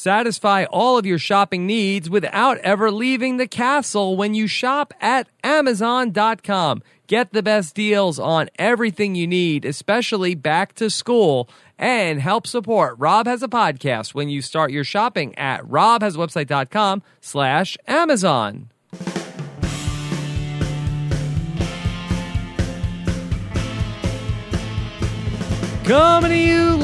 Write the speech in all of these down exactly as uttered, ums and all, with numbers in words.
Satisfy all of your shopping needs without ever leaving the castle when you shop at Amazon dot com. Get the best deals on everything you need, especially back to school, and help support Rob Has a Podcast when you start your shopping at rob has a website dot com slash Amazon. Coming to you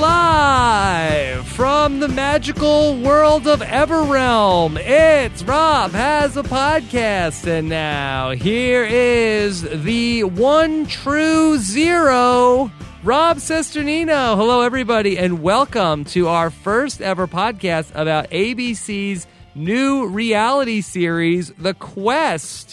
live from the magical world of Everrealm, it's Rob Has a Podcast, and now here is the one true zero, Rob Cesternino. Hello, everybody, and welcome to our first ever podcast about A B C's new reality series, The Quest.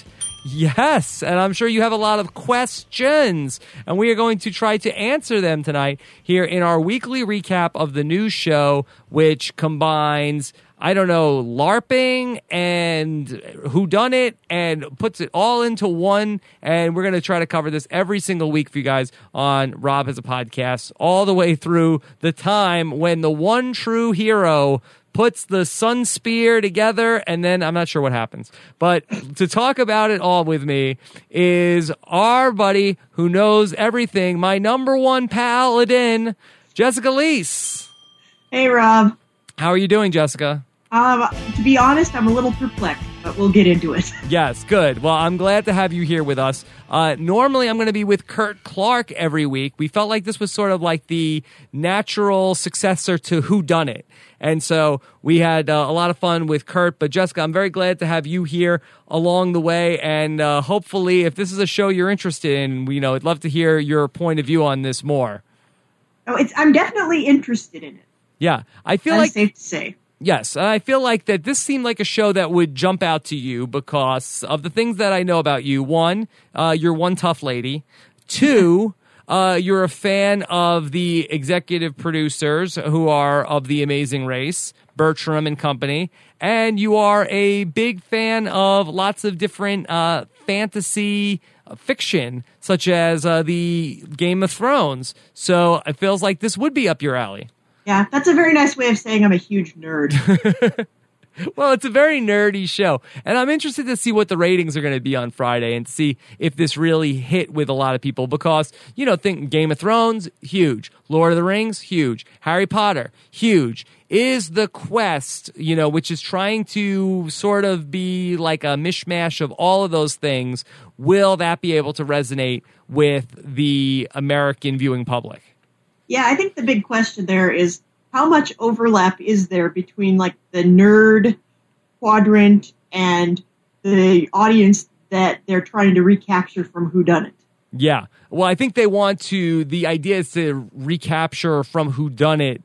Yes, and I'm sure you have a lot of questions, and we are going to try to answer them tonight here in our weekly recap of the new show, which combines, I don't know, LARPing and whodunit and puts it all into one, and we're going to try to cover this every single week for you guys on Rob Has a Podcast, all the way through the time when the one true hero puts the sun spear together, and then I'm not sure what happens. But to talk about it all with me is our buddy who knows everything, my number one paladin, Jessica Leese. Hey, Rob. How are you doing, Jessica? Um, to be honest, I'm a little perplexed, but we'll get into it. Yes, good. Well, I'm glad to have you here with us. Uh, normally, I'm going to be with Kurt Clark every week. We felt like this was sort of like the natural successor to Whodunit. And so we had uh, a lot of fun with Kurt. But Jessica, I'm very glad to have you here along the way. And uh, hopefully, if this is a show you're interested in, you know, I'd love to hear your point of view on this more. Oh, it's I'm definitely interested in it. Yeah, I feel That's like safe to say. Yes, I feel like that this seemed like a show that would jump out to you because of the things that I know about you. One, uh, you're one tough lady. Two, uh, you're a fan of the executive producers who are of The Amazing Race, Bertram and company. And you are a big fan of lots of different uh, fantasy fiction, such as uh, the Game of Thrones. So it feels like this would be up your alley. Yeah, that's a very nice way of saying I'm a huge nerd. Well, it's a very nerdy show, and I'm interested to see what the ratings are going to be on Friday and see if this really hit with a lot of people because, you know, think Game of Thrones, huge. Lord of the Rings, huge. Harry Potter, huge. Is The Quest, you know, which is trying to sort of be like a mishmash of all of those things, will that be able to resonate with the American viewing public? Yeah, I think the big question there is how much overlap is there between like the nerd quadrant and the audience that they're trying to recapture from Whodunit? Yeah. Well, I think they want to, the idea is to recapture from Whodunit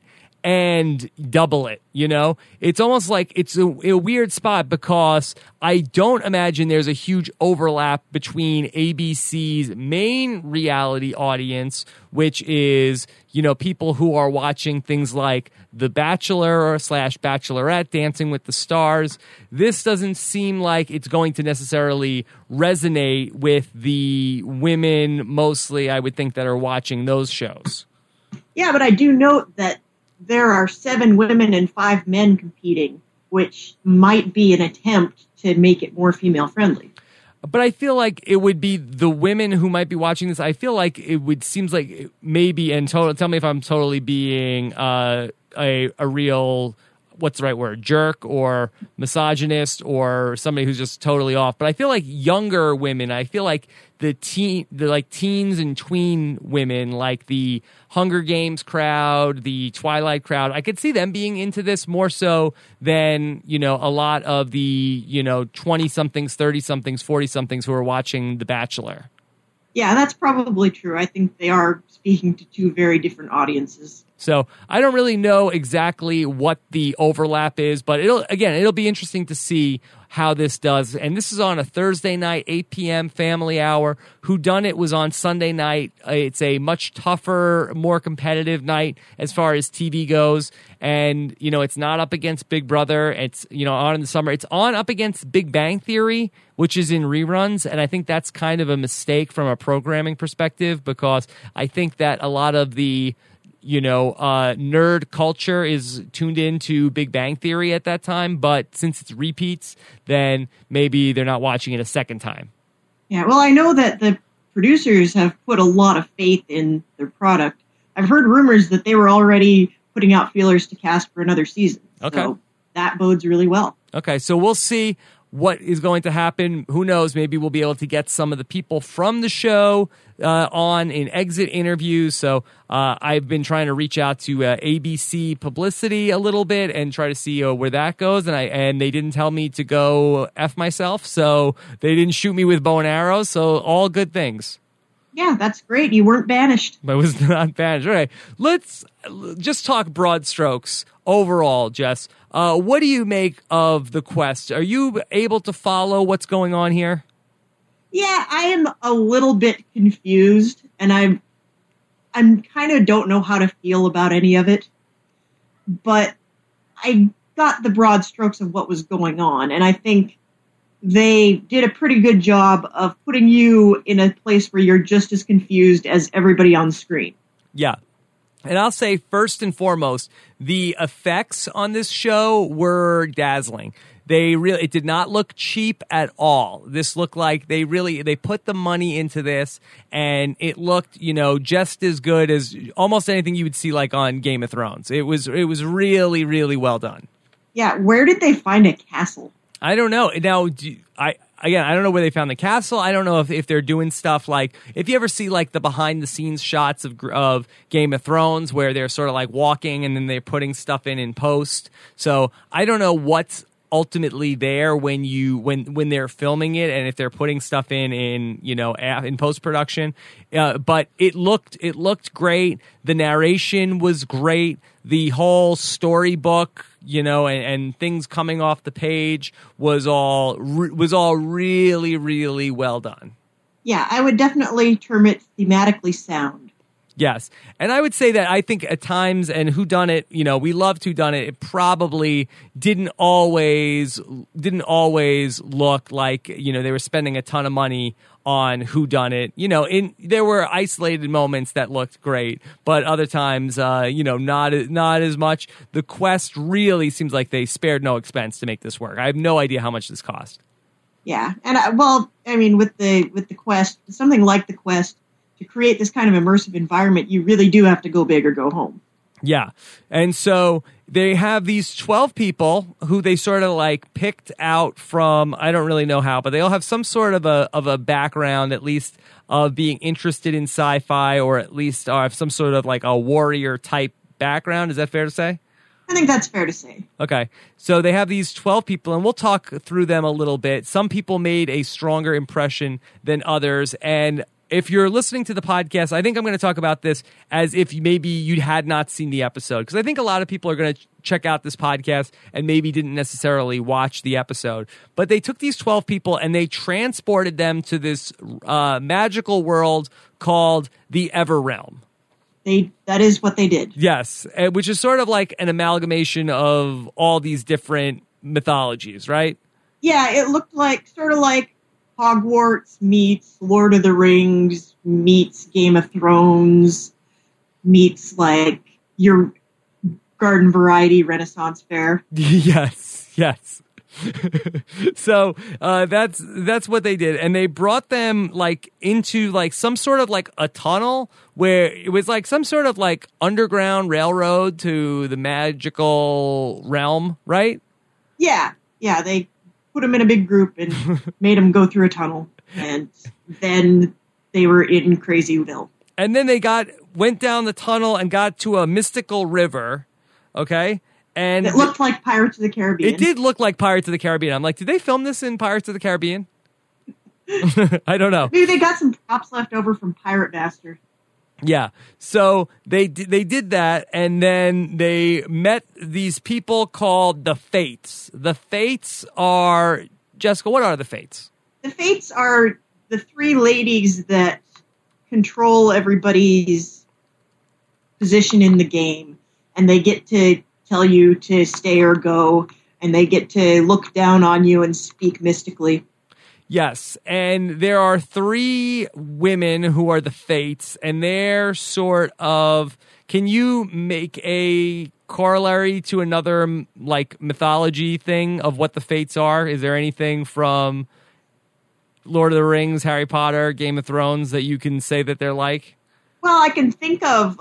and double it, you know? It's almost like it's a, a weird spot because I don't imagine there's a huge overlap between A B C's main reality audience, which is, you know, people who are watching things like The Bachelor or slash Bachelorette, Dancing with the Stars. This doesn't seem like it's going to necessarily resonate with the women, mostly, I would think, that are watching those shows. Yeah, but I do note that there are seven women and five men competing, which might be an attempt to make it more female-friendly. But I feel like it would be the women who might be watching this. I feel like it would seems like maybe, and total, tell me if I'm totally being uh, a a real, what's the right word, jerk or misogynist or somebody who's just totally off. But I feel like younger women, I feel like the teen, the like teens and tween women, like the Hunger Games crowd, the Twilight crowd, I could see them being into this more so than, you know, a lot of the, you know, twenty-somethings, thirty-somethings, forty-somethings who are watching The Bachelor. Yeah, that's probably true. I think they are speaking to two very different audiences. So I don't really know exactly what the overlap is, but it'll again, it'll be interesting to see how this does. And this is on a Thursday night, eight p.m. family hour. Whodunit was on Sunday night. It's a much tougher, more competitive night as far as T V goes. And, you know, it's not up against Big Brother. It's, you know, on in the summer. It's on up against Big Bang Theory, which is in reruns. And I think that's kind of a mistake from a programming perspective because I think that a lot of the you know, uh, nerd culture is tuned into Big Bang Theory at that time. But since it's repeats, then maybe they're not watching it a second time. Yeah, well, I know that the producers have put a lot of faith in their product. I've heard rumors that they were already putting out feelers to cast for another season. Okay. So that bodes really well. Okay, so we'll see what is going to happen. Who knows? Maybe we'll be able to get some of the people from the show uh, on in exit interviews. So uh, I've been trying to reach out to uh, A B C Publicity a little bit and try to see uh, where that goes. And I and they didn't tell me to go F myself, so they didn't shoot me with bow and arrows. So all good things. Yeah, that's great. You weren't banished. I was not banished. All right, let's just talk broad strokes overall, Jess. Uh, what do you make of the quest? Are you able to follow what's going on here? Yeah, I am a little bit confused, and I'm I'm kind of don't know how to feel about any of it. But I got the broad strokes of what was going on, and I think they did a pretty good job of putting you in a place where you're just as confused as everybody on screen. Yeah. And I'll say first and foremost, the effects on this show were dazzling. They really, it did not look cheap at all. This looked like they really, they put the money into this, and it looked, you know, just as good as almost anything you would see like on Game of Thrones. It was, it was really, really well done. Yeah. Where did they find a castle? I don't know. Now, do, I again, I don't know where they found the castle. I don't know if, if they're doing stuff like, if you ever see like the behind the scenes shots of of Game of Thrones where they're sort of like walking and then they're putting stuff in in post. So I don't know what's ultimately there when you when when they're filming it and if they're putting stuff in in you know in post production. Uh, but it looked it looked great. The narration was great. The whole storybook, you know, and, and things coming off the page was all re- was all really, really well done. Yeah, I would definitely term it thematically sound. Yes, and I would say that I think at times, and Whodunit, you know, we loved Whodunit. It probably didn't always didn't always look like, you know, they were spending a ton of money on Whodunit. You know, in there were isolated moments that looked great, but other times, uh, you know, not not as much. The quest really seems like they spared no expense to make this work. I have no idea how much this cost. Yeah, and I, well, I mean, with the with the quest, something like the quest, to create this kind of immersive environment, you really do have to go big or go home. Yeah. And so they have these twelve people who they sort of like picked out from, I don't really know how, but they all have some sort of a of a background, at least of being interested in sci-fi, or at least uh, have some sort of like a warrior type background. Is that fair to say? I think that's fair to say. Okay. So they have these twelve people, and we'll talk through them a little bit. Some people made a stronger impression than others, and if you're listening to the podcast, I think I'm going to talk about this as if maybe you had not seen the episode, because I think a lot of people are going to ch- check out this podcast and maybe didn't necessarily watch the episode. But they took these twelve people and they transported them to this uh, magical world called the Everrealm. They that is what they did. Yes, which is sort of like an amalgamation of all these different mythologies, right? Yeah, it looked like sort of like Hogwarts meets Lord of the Rings meets Game of Thrones meets like your garden variety Renaissance fair. Yes, yes. So uh, that's that's what they did, and they brought them like into like some sort of like a tunnel where it was like some sort of like underground railroad to the magical realm, right? Yeah, yeah. They put them in a big group and made them go through a tunnel, and then they were in Crazyville. And then they got went down the tunnel and got to a mystical river, okay? And it looked like Pirates of the Caribbean. It did look like Pirates of the Caribbean. I'm like, did they film this in Pirates of the Caribbean? I don't know. Maybe they got some props left over from Pirate Master. Yeah, so they they did that, and then they met these people called the Fates. The Fates are, Jessica, what are the Fates? The Fates are the three ladies that control everybody's position in the game, and they get to tell you to stay or go, and they get to look down on you and speak mystically. Yes, and there are three women who are the Fates, and they're sort of... Can you make a corollary to another, like, mythology thing of what the Fates are? Is there anything from Lord of the Rings, Harry Potter, Game of Thrones that you can say that they're like? Well, I can think of...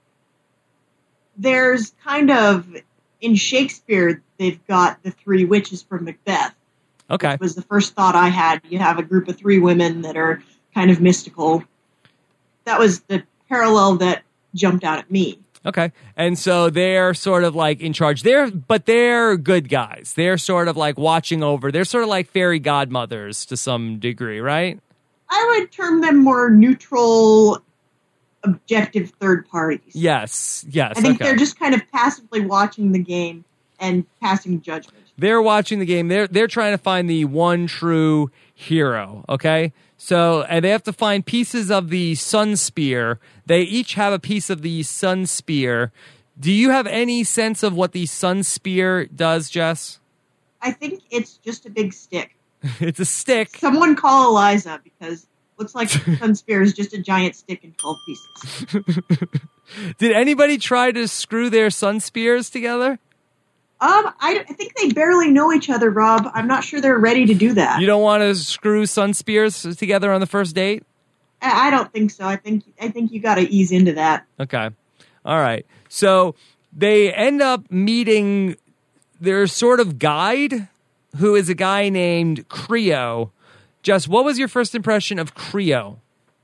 There's kind of... In Shakespeare, they've got the three witches from Macbeth. Okay. Which was the first thought I had. You have a group of three women that are kind of mystical. That was the parallel that jumped out at me. Okay. And so they're sort of like in charge. They're but they're good guys. They're sort of like watching over. They're sort of like fairy godmothers to some degree, right? I would term them more neutral, objective third parties. Yes. Yes. I think okay. they're just kind of passively watching the game and passing judgment. They're watching the game. They're they're trying to find the one true hero, okay? So, and they have to find pieces of the Sun Spear. They each have a piece of the Sun Spear. Do you have any sense of what the Sun Spear does, Jess? I think it's just a big stick. It's a stick. Someone call Eliza, because it looks like the Sun Spear is just a giant stick in twelve pieces. Did anybody try to screw their Sun Spears together? Um, I, I think they barely know each other, Rob. I'm not sure they're ready to do that. You don't want to screw Sun Spears together on the first date? I, I don't think so. I think I think you got to ease into that. Okay. All right. So they end up meeting their sort of guide, who is a guy named Creo. Jess, what was your first impression of Creo?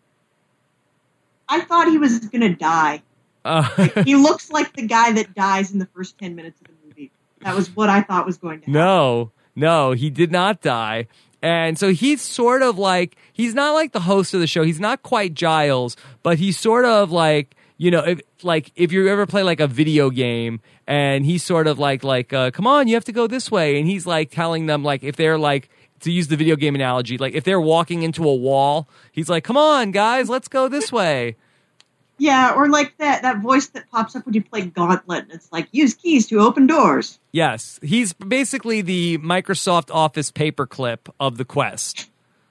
I thought he was going to die. Uh, Like, he looks like the guy that dies in the first ten minutes of the movie. That was what I thought was going to happen. No, no, he did not die. And so he's sort of like, he's not like the host of the show. He's not quite Giles, but he's sort of like, you know, if, like if you ever play like a video game and he's sort of like, like, uh, come on, you have to go this way. And he's like telling them, like, if they're like, to use the video game analogy, like if they're walking into a wall, he's like, come on, guys, let's go this way. Yeah, or like that, that voice that pops up when you play Gauntlet, and it's like, use keys to open doors. Yes, he's basically the Microsoft Office paperclip of the Quest.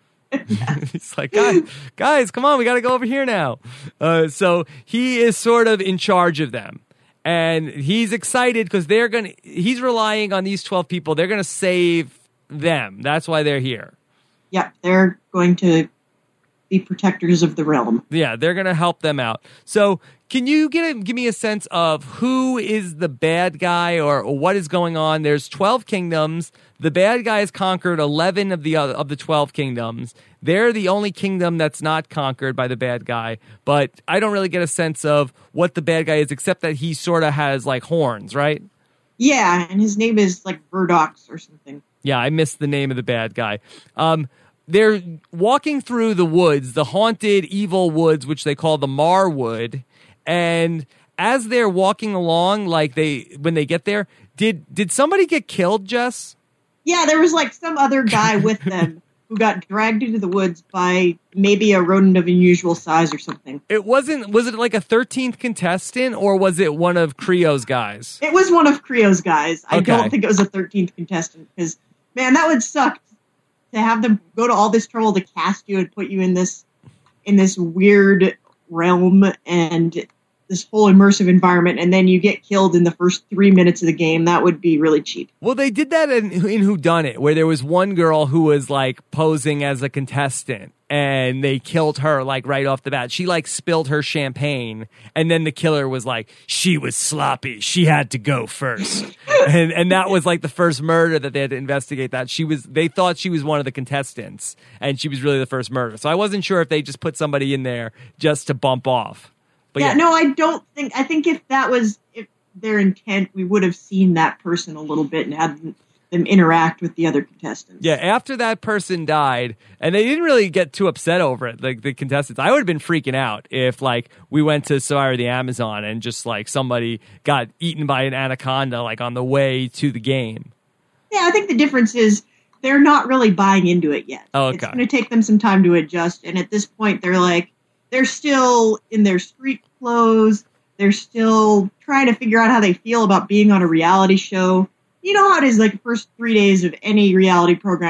He's like, guys, guys, come on, we got to go over here now. Uh, so he is sort of in charge of them. And he's excited because they're going to, he's relying on these twelve people. They're going to save them. That's why they're here. Yeah, they're going to be protectors of the realm. Yeah, they're going to help them out. So can you get a, give me a sense of who is the bad guy or, or what is going on? There's twelve kingdoms. The bad guy has conquered eleven of the other, of the twelve kingdoms. They're the only kingdom that's not conquered by the bad guy. But I don't really get a sense of what the bad guy is, except that he sort of has like horns, right? Yeah, and his name is like Verdox or something. Yeah, I missed the name of the bad guy. Um, they're walking through the woods, the haunted, evil woods, which they call the Marwood. And as they're walking along, like they when they get there, did did somebody get killed, Jess? Yeah, there was like some other guy with them who got dragged into the woods by maybe a rodent of unusual size or something. It wasn't. Was it like a thirteenth contestant, or was it one of Creo's guys? It was one of Creo's guys. I Okay. don't think it was a thirteenth contestant because, man, that would suck to have them go to all this trouble to cast you and put you in this in this weird realm and this whole immersive environment, and then you get killed in the first three minutes of the game. That would be really cheap. Well, they did that in, in Whodunit, where there was one girl who was like posing as a contestant, and they killed her like right off the bat. She like spilled her champagne, and then the killer was like, "She was sloppy. She had to go first." and and that was like the first murder that they had to investigate. That she was, they thought she was one of the contestants, and she was really the first murder. So I wasn't sure if they just put somebody in there just to bump off. But yeah, yeah, no, I don't think. I think if that was if their intent, we would have seen that person a little bit and had them interact with the other contestants. Yeah, after that person died, and they didn't really get too upset over it, like the contestants. I would have been freaking out if, like, we went to Safari the Amazon and just, like, somebody got eaten by an anaconda, like, on the way to the game. Yeah, I think the difference is they're not really buying into it yet. Oh, okay. It's going to take them some time to adjust, and at this point, they're like, they're still in their street clothes. They're still trying to figure out how they feel about being on a reality show. You know how it is, like, the first three days of any reality program.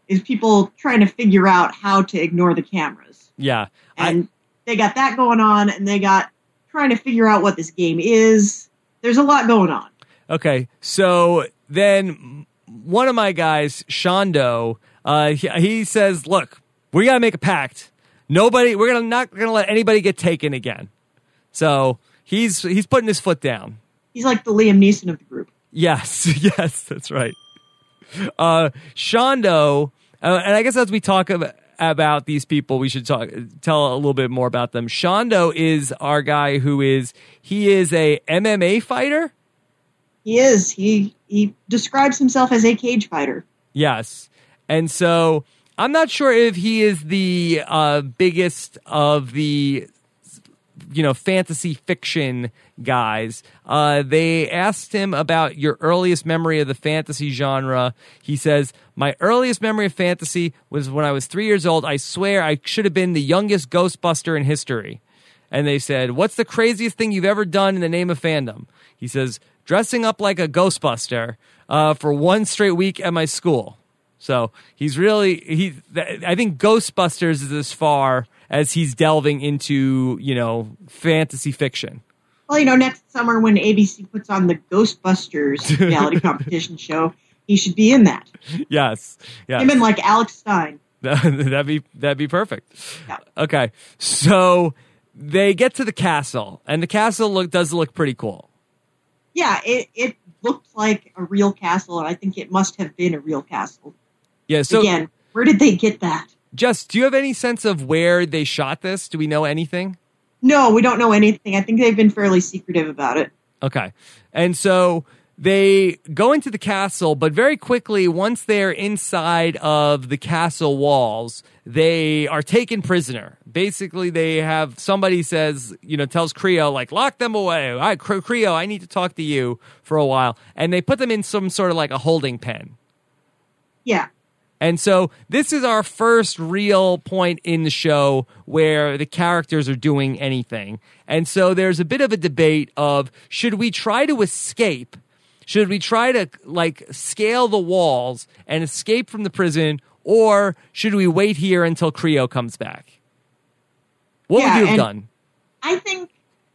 is people trying to figure out how to ignore the cameras. Yeah. And I, they got that going on, and they got trying to figure out what this game is. There's a lot going on. Okay, so then one of my guys, Shondo, uh, he, he says, look, we got to make a pact. Nobody, we're gonna not going to let anybody get taken again. So he's he's putting his foot down. He's like the Liam Neeson of the group. Yes, yes, that's right. Uh, Shondo, uh, and I guess as we talk about, about these people, we should talk tell a little bit more about them. Shondo is our guy who is, he is a M M A fighter. He is. He he describes himself as a cage fighter. Yes. And so I'm not sure if he is the uh, biggest of the, you know, fantasy fiction guys. Uh, they asked him about your earliest memory of the fantasy genre. He says, my earliest memory of fantasy was when I was three years old. I swear I should have been the youngest Ghostbuster in history. And they said, what's the craziest thing you've ever done in the name of fandom? He says, dressing up like a Ghostbuster uh, for one straight week at my school. So he's really, he. I think Ghostbusters is as far as he's delving into, you know, fantasy fiction. Well, you know, next summer when A B C puts on the Ghostbusters reality competition show, he should be in that. Yes. Yes. Him and like Alex Stein. that'd be that'd be perfect. Yeah. Okay. So they get to the castle, and the castle look does look pretty cool. Yeah, it, it looked like a real castle, and I think it must have been a real castle. Yeah, so again, where did they get that? Jess, do you have any sense of where they shot this? Do we know anything? No, we don't know anything. I think they've been fairly secretive about it. Okay. And so they go into the castle, but very quickly, once they're inside of the castle walls, they are taken prisoner. Basically, they have somebody says, you know, tells Creo, like, lock them away. All right, Creo, I need to talk to you for a while. And they put them in some sort of like a holding pen. Yeah. And so this is our first real point in the show where the characters are doing anything. And so there's a bit of a debate of, should we try to escape? Should we try to, like, scale the walls and escape from the prison, or should we wait here until Creo comes back? What yeah, would you have and done? I think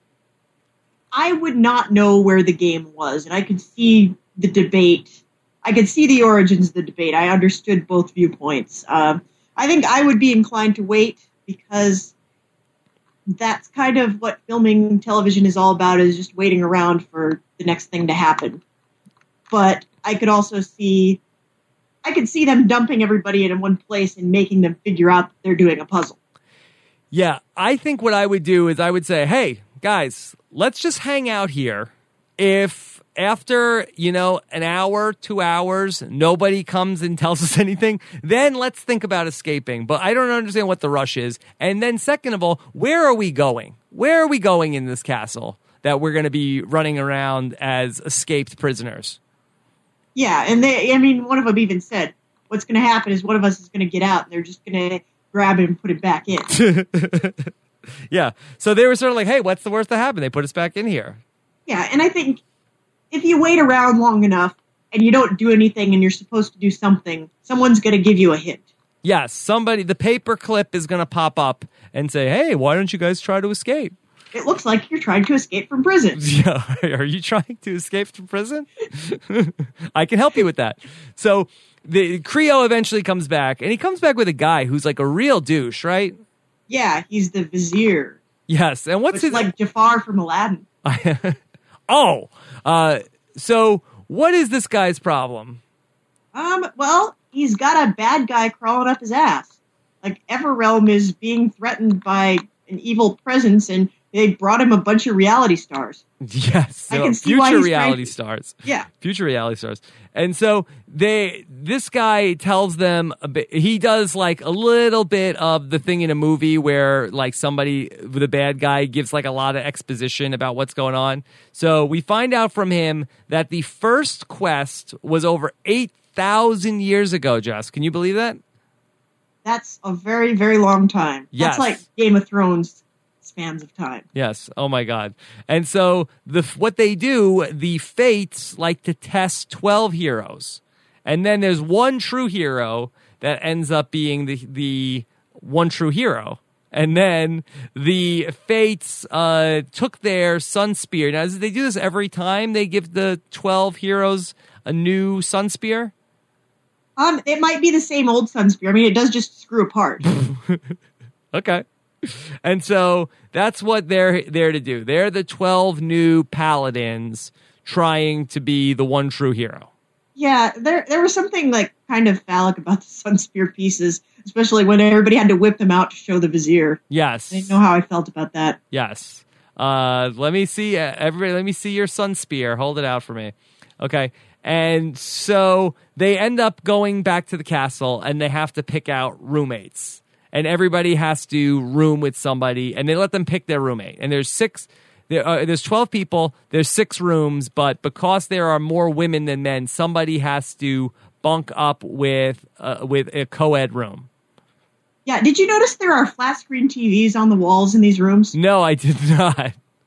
I would not know where the game was, and I could see the debate. I could see the origins of the debate. I understood both viewpoints. Um, I think I would be inclined to wait, because that's kind of what filming television is all about, is just waiting around for the next thing to happen. But I could also see, I could see them dumping everybody in one place and making them figure out that they're doing a puzzle. Yeah, I think what I would do is I would say, hey, guys, let's just hang out here. If after, you know, an hour, two hours, nobody comes and tells us anything, then let's think about escaping. But I don't understand what the rush is. And then second of all, where are we going? Where are we going in this castle that we're going to be running around as escaped prisoners? Yeah, and they, I mean, one of them even said, what's going to happen is one of us is going to get out, and they're just going to grab it and put it back in. Yeah, so they were sort of like, hey, what's the worst that happened? They put us back in here. Yeah, and I think if you wait around long enough and you don't do anything and you're supposed to do something, someone's going to give you a hint. Yes, somebody, the paper clip is going to pop up and say, hey, why don't you guys try to escape? It looks like you're trying to escape from prison. Yeah, are you trying to escape from prison? I can help you with that. So the Creo eventually comes back, and he comes back with a guy who's like a real douche, right? Yeah, he's the vizier. Yes, and what's his... like Jafar from Aladdin. Oh, uh, so what is this guy's problem? Um, well, he's got a bad guy crawling up his ass. Like, Everrealm is being threatened by an evil presence, and they brought him a bunch of reality stars. Yes, I can see future why he's reality trying to, stars. Yeah, future reality stars. And so they, this guy tells them a bit. He does like a little bit of the thing in a movie where like somebody, the bad guy, gives like a lot of exposition about what's going on. So we find out from him that the first quest was over eight thousand years ago. Jess, can you believe that? That's a very, very long time. Yes. That's like Game of Thrones spans of time. Yes. Oh my God. And so the what they do, the Fates like to test twelve heroes. And then there's one true hero that ends up being the the one true hero. And then the Fates uh, took their Sun Spear. Now, do they do this every time they give the twelve heroes a new Sun Spear? Um, it might be the same old Sun Spear. I mean, it does just screw apart. Okay. And so that's what they're there to do. They're the twelve new paladins trying to be the one true hero. Yeah, there there was something like kind of phallic about the Sun Spear pieces, especially when everybody had to whip them out to show the vizier. Yes. I didn't know how I felt about that. Yes. Uh, let me see, uh, everybody, let me see your Sun Spear. Hold it out for me. Okay. And so they end up going back to the castle, and they have to pick out roommates. And everybody has to room with somebody, and they let them pick their roommate. And there's six... There are, there's twelve people, there's six rooms, but because there are more women than men, somebody has to bunk up with uh, with a co-ed room. Yeah, did you notice there are flat screen T Vs on the walls in these rooms? No, I did not.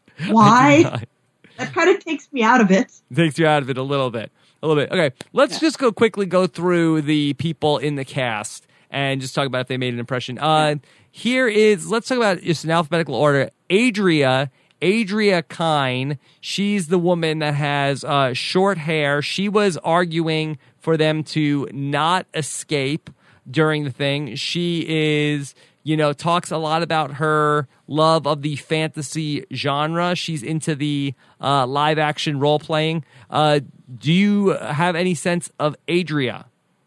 Why? Did not. That kind of takes me out of it. It takes you out of it a little bit. A little bit. Okay, let's yeah. just go quickly go through the people in the cast and just talk about if they made an impression. Uh, here is, let's talk about just in alphabetical order. Adria Adria Kine, she's the woman that has uh, short hair. She was arguing for them to not escape during the thing. She is, you know, talks a lot about her love of the fantasy genre. She's into the uh, live action role playing. Uh, do you have any sense of Adria?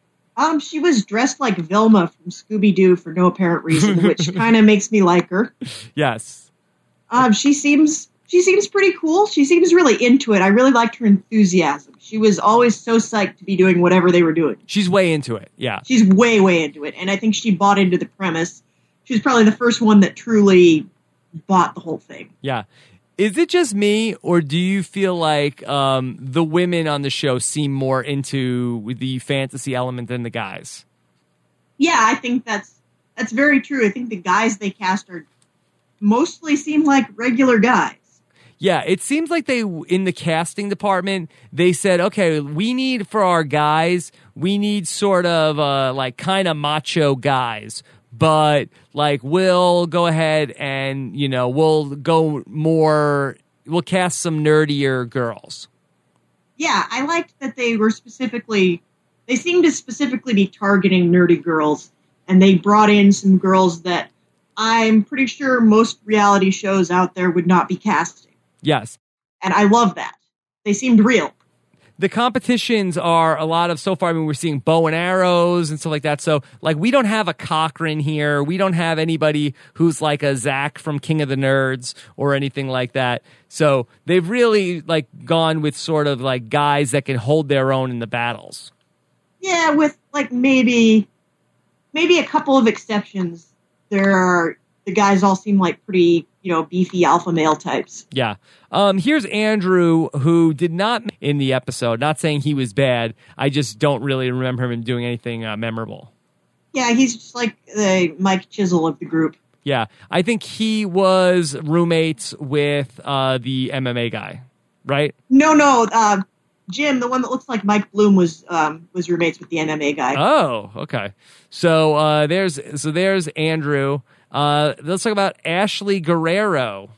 Um, she was dressed like Velma from Scooby-Doo for no apparent reason, which kind of makes me like her. Yes. Um, she seems she seems pretty cool. She seems really into it. I really liked her enthusiasm. She was always so psyched to be doing whatever they were doing. She's way into it, yeah. She's way, way into it. And I think she bought into the premise. She was probably the first one that truly bought the whole thing. Yeah. Is it just me, or do you feel like um, the women on the show seem more into the fantasy element than the guys? Yeah, I think that's that's very true. I think the guys they cast are mostly seem like regular guys. Yeah, it seems like they, in the casting department, they said, okay, we need for our guys, we need sort of uh, like kind of macho guys, but like we'll go ahead and, you know, we'll go more, we'll cast some nerdier girls. Yeah, I liked that they were specifically, they seemed to specifically be targeting nerdy girls, and they brought in some girls that I'm pretty sure most reality shows out there would not be casting. Yes. And I love that. They seemed real. The competitions are a lot of, so far, I mean, we're seeing bow and arrows and stuff like that. So, like, we don't have a Cochran here. We don't have anybody who's like a Zach from King of the Nerds or anything like that. So, they've really, like, gone with sort of, like, guys that can hold their own in the battles. Yeah, with, like, maybe, maybe a couple of exceptions. There are, the guys all seem like pretty, you know, beefy alpha male types. Yeah. Um, here's Andrew, who did not in the episode, not saying he was bad. I just don't really remember him doing anything uh, memorable. Yeah, he's just like the Mike Chisel of the group. Yeah. I think he was roommates with uh, the M M A guy, right? No, no. Uh, Jim, the one that looks like Mike Bloom, was um, was roommates with the M M A guy. Oh, okay. So uh, there's so there's Andrew. Uh, let's talk about Ashley Guerrero.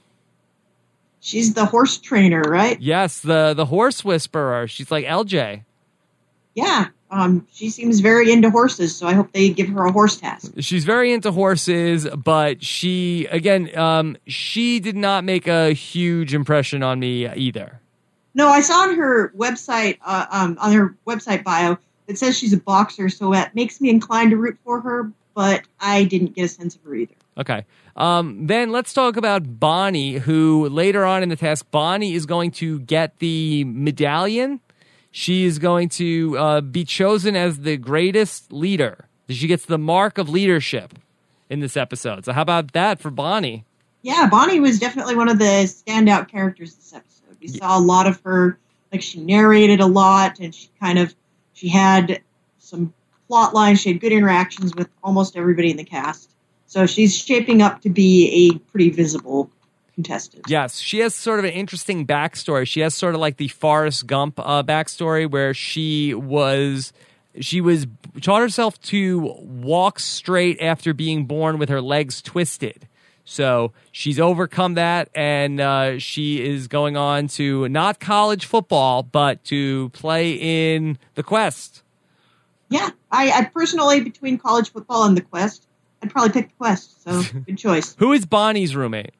She's the horse trainer, right? Yes, the the horse whisperer. She's like L J. Yeah, um, she seems very into horses, so I hope they give her a horse task. She's very into horses, but she, again, um, she did not make a huge impression on me either. No, I saw on her website, uh, um, on her website bio, it says she's a boxer, so that makes me inclined to root for her, but I didn't get a sense of her either. Okay. Um, then let's talk about Bonnie, who later on in the task, Bonnie is going to get the medallion. She is going to uh, be chosen as the greatest leader. She gets the mark of leadership in this episode. So how about that for Bonnie? Yeah, Bonnie was definitely one of the standout characters this episode. We saw a lot of her, like she narrated a lot, and she kind of, she had some plot lines. She had good interactions with almost everybody in the cast. So she's shaping up to be a pretty visible contestant. Yes, she has sort of an interesting backstory. She has sort of like the Forrest Gump uh, backstory where she was she was taught herself to walk straight after being born with her legs twisted. So she's overcome that, and uh, she is going on to not college football, but to play in the Quest. Yeah, I, I personally, between college football and the Quest, I'd probably pick the Quest, so good choice. Who is Bonnie's roommate?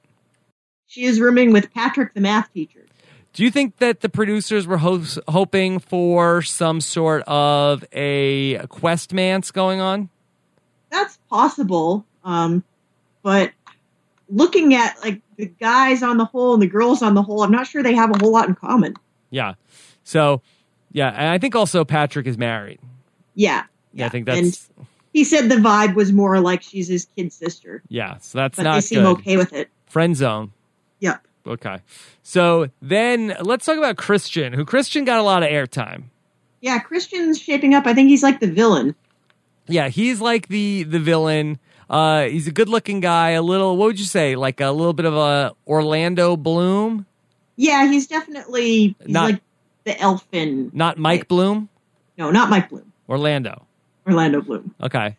She is rooming with Patrick, the math teacher. Do you think that the producers were ho- hoping for some sort of a Questmance going on? That's possible, um, but looking at like the guys on the whole and the girls on the whole, I'm not sure they have a whole lot in common. Yeah. So, yeah, and I think also Patrick is married. Yeah. Yeah, I think that's... And he said the vibe was more like she's his kid sister. Yeah, so that's but not they seem good. okay with it. Friend zone. Yep. Okay. So then let's talk about Christian, who Christian got a lot of airtime. Yeah, Christian's shaping up. I think he's like the villain. Yeah, he's like the the villain. Uh, he's a good-looking guy, a little, what would you say, like a little bit of a Orlando Bloom? Yeah, he's definitely he's Not- like the elfin. Not Mike type. Bloom? No, not Mike Bloom. Orlando. Orlando Bloom. Okay.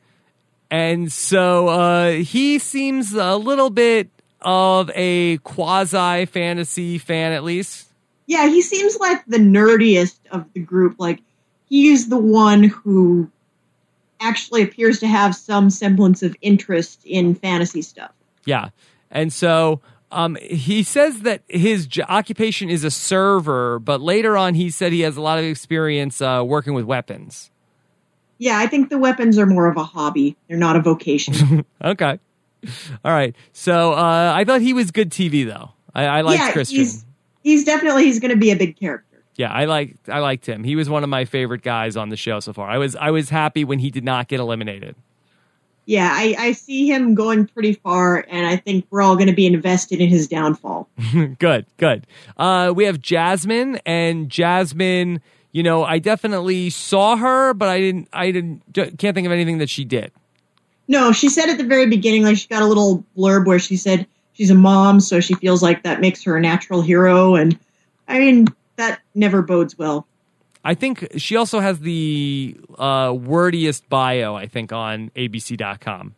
And so uh, he seems a little bit of a quasi-fantasy fan, at least. Yeah, he seems like the nerdiest of the group. Like, he's the one who actually appears to have some semblance of interest in fantasy stuff. Yeah. And so um, he says that his j- occupation is a server, but later on he said he has a lot of experience uh, working with weapons. Yeah, I think the weapons are more of a hobby. They're not a vocation. Okay. All right. So uh, I thought he was good T V, though. I, I liked yeah, Christian. He's, he's definitely, he's going to be a big character. Yeah, I liked I liked him. He was one of my favorite guys on the show so far. I was I was happy when he did not get eliminated. Yeah, I, I see him going pretty far, and I think we're all going to be invested in his downfall. Good, good. Uh, we have Jasmine, and Jasmine, you know, I definitely saw her, but I didn't, I didn't, can't think of anything that she did. No, she said at the very beginning, like she got a little blurb where she said she's a mom, so she feels like that makes her a natural hero, and I mean, that never bodes well. I think she also has the uh, wordiest bio, I think, on A B C dot com.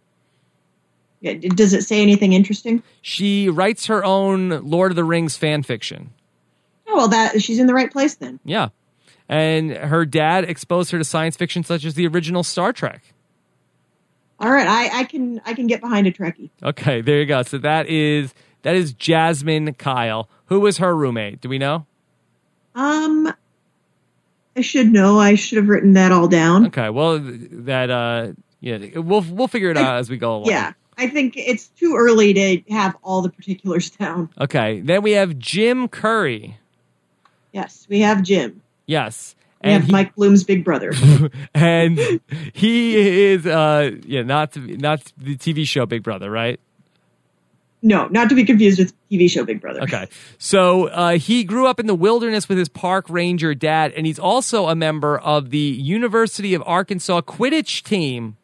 Yeah, does it say anything interesting? She writes her own Lord of the Rings fan fiction. Oh, well, that she's in the right place then. Yeah. And her dad exposed her to science fiction such as the original Star Trek. All right, I, I can I can get behind a Trekkie. Okay, there you go. So that is that is Jasmine Kyle. Who was her roommate? Do we know? Um, I should know. I should have written that all down. Okay, well, that uh, yeah, we'll we'll figure it out as we go along. Yeah, I think it's too early to have all the particulars down. Okay, then we have Jim Curry. Yes, we have Jim. Yes, We have he, Mike Bloom's big brother. and he is uh, yeah, not to, not the T V show Big Brother, right? No, not to be confused with T V show Big Brother. Okay. So uh, he grew up in the wilderness with his park ranger dad, and he's also a member of the University of Arkansas Quidditch team.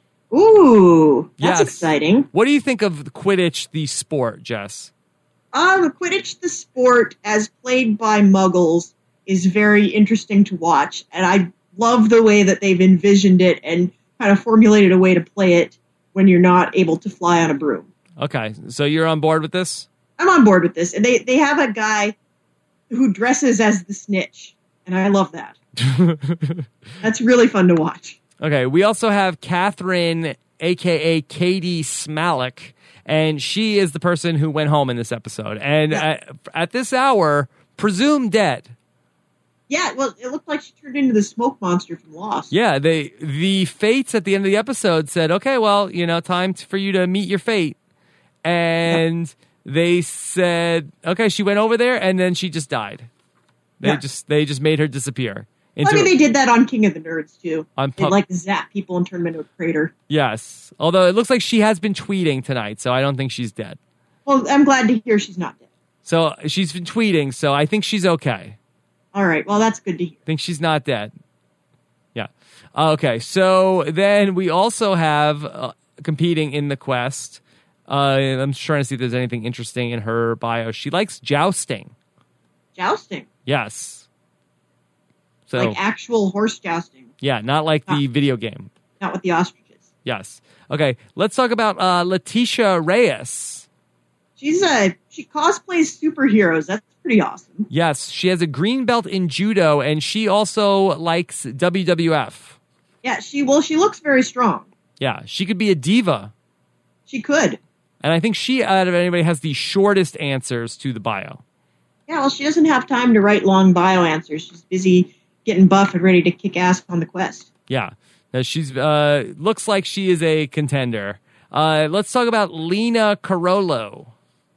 Ooh, that's Yes. exciting. What do you think of Quidditch, the sport, Jess? Um, Quidditch, the sport, as played by Muggles, is very interesting to watch, and I love the way that they've envisioned it and kind of formulated a way to play it when you're not able to fly on a broom. Okay, so you're on board with this? I'm on board with this. And they, they have a guy who dresses as the Snitch, and I love that. That's really fun to watch. Okay, we also have Catherine, a k a. Katie Smalek, and she is the person who went home in this episode. And Yeah. at, at this hour, presumed dead. Yeah, well, it looked like she turned into the smoke monster from Lost. Yeah, they the fates at the end of the episode said, okay, well, you know, time t- for you to meet your fate. And they said, okay, she went over there, and then she just died. They Yeah. just they just made her disappear. I mean, they did that on King of the Nerds, too. On They, pub- like, zap people and turn them into a crater. Yes, although it looks like she has been tweeting tonight, so I don't think she's dead. Well, I'm glad to hear she's not dead. So she's been tweeting, so I think she's okay. All right, well, that's good to hear. I think she's not dead. Yeah. Uh, okay, so then we also have uh, competing in the quest. Uh, I'm just trying to see if there's anything interesting in her bio. She likes jousting. Jousting. Yes. So Like actual horse jousting. Yeah, not like the Not- video game. Not with the ostriches. Yes. Okay, let's talk about uh, Letitia Reyes. She's a she cosplays superheroes. That's pretty awesome. Yes, she has a green belt in judo, and she also likes W W F. Yeah, she well, she looks very strong. Yeah, she could be a diva. She could. And I think she, out of anybody, has the shortest answers to the bio. Yeah, well, she doesn't have time to write long bio answers. She's busy getting buff and ready to kick ass on the quest. Yeah, now she's uh, looks like she is a contender. Uh, let's talk about Lena Carollo.